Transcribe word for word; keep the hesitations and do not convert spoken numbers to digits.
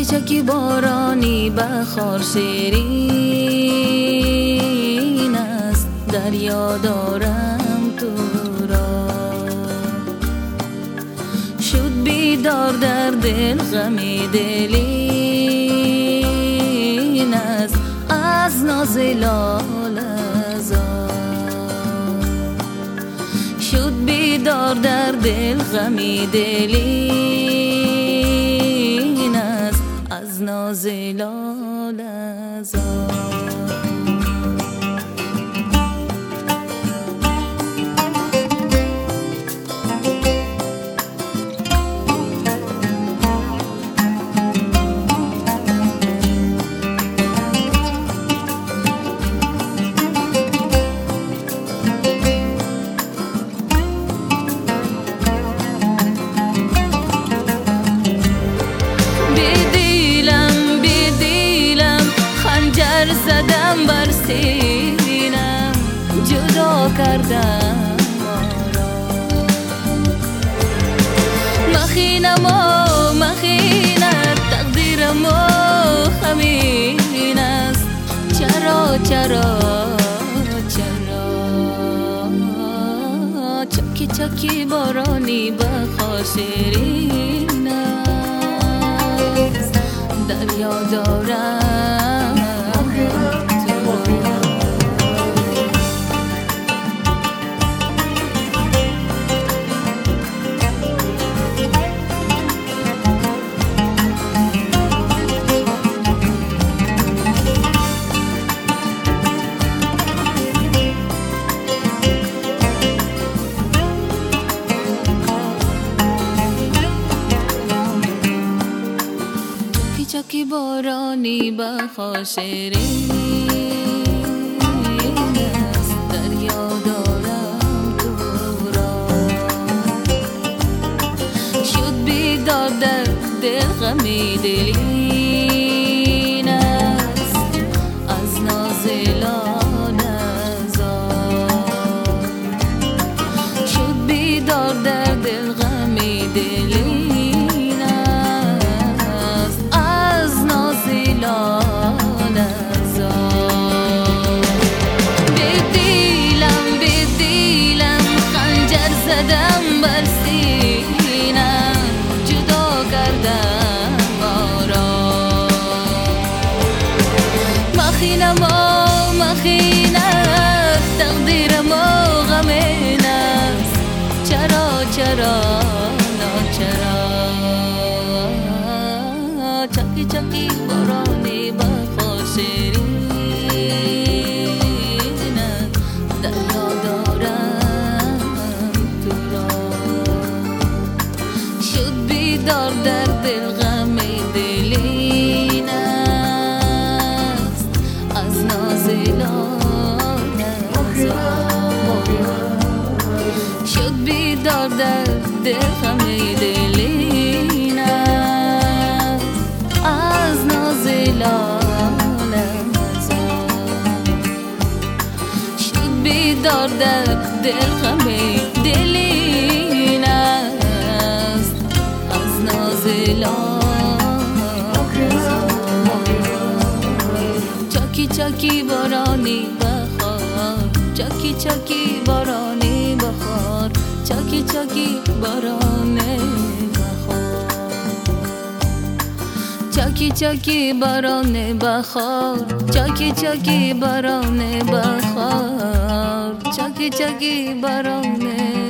چکی بارانی بخار شیرین است، دریا دارم تو را. شد بیدار در دل غمی دلین است، از ناز لاله‌زار. شد بیدار در دل غمی دلین است، از ناز لاله‌زار. زدم بر سینم، جدا کردم ما را. مخینم و مخینت، تقدیرم و همین است. چرا چرا چرا چکی چکی بارانی بخار شیرین است، دریا دارم چکی بارانی بخار شیرین است، دریا دارم تو را. شد بیدار در دل غمی دلین است، از ناز لاله‌زار. شد بیدار در دل غمی دلین زدم بر سینم، جدا کردم ما را. مخینم و مخینت، تقدیرم و غمین است. چرا چرا ناچرا چکی چکی بارانی بخار شیرین است، دریا دارم دار در دل غمی دلین است، از ناز لاله‌زار. شد بیدار در دل غمی دلین است، از ناز لاله‌زار. شد بیدار در دل غمی دلین است، ناز لاله‌زار. چکی چکی بارانی بخار، چکی چکی بارانی بخار، چکی چکی بارانی بخار. چکی چکی بارانی بخار، چکی چکی بارانی بخار، چکی چکی بارانی